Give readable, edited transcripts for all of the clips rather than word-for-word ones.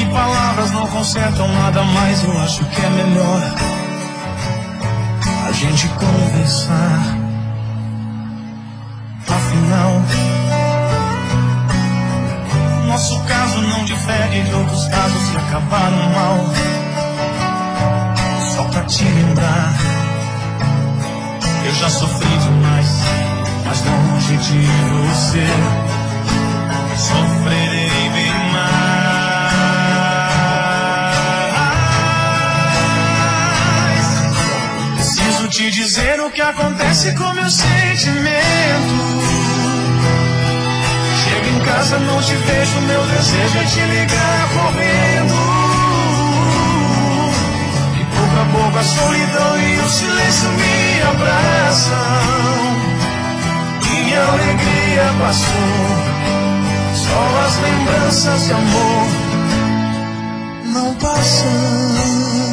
palavras não consertam nada mais. Eu acho que é melhor a gente conversar. Afinal, nosso caso não difere de outros casos que acabaram mal. Só pra te lembrar, eu já sofri demais, mas longe de você sofrerei bem mais. Preciso te dizer o que acontece com meu sentimento. Chego em casa, não te vejo, meu desejo é te ligar correndo. E pouco a pouco a solidão e o silêncio me abraçam. Minha alegria passou, só as lembranças de amor não passam.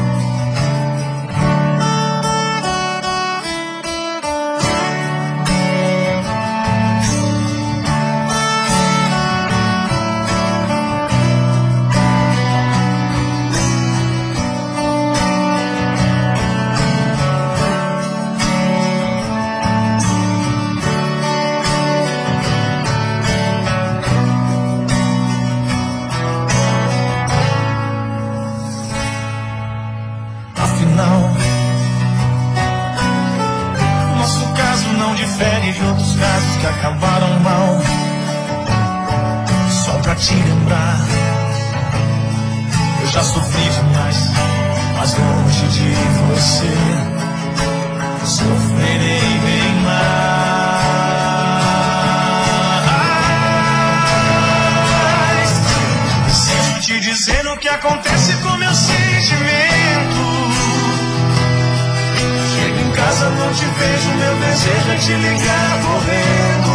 Nosso caso não difere de outros casos que acabaram mal. Só pra te lembrar, eu já sofri demais, mas longe de você sofrerei bem mais. Preciso te dizer o que acontece com meu sentimento. Chego em casa, não te vejo, meu desejo é te ligar correndo.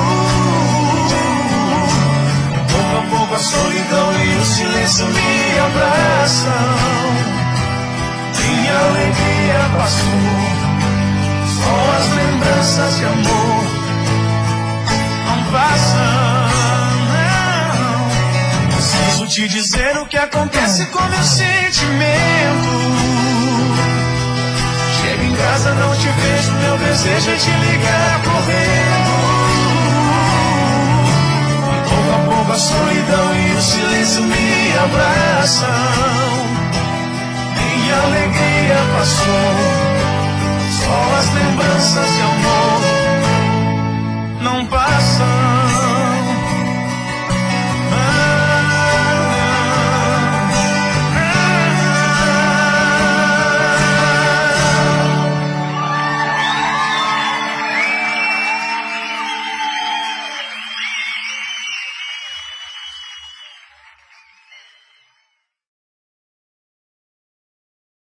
Pouco a pouco a solidão e o silêncio me abraçam. Minha alegria passou, só as lembranças de amor não passam, não. Preciso te dizer o que acontece com meu sentimento. Chego em casa, não te vejo, meu desejo é te ligar correndo.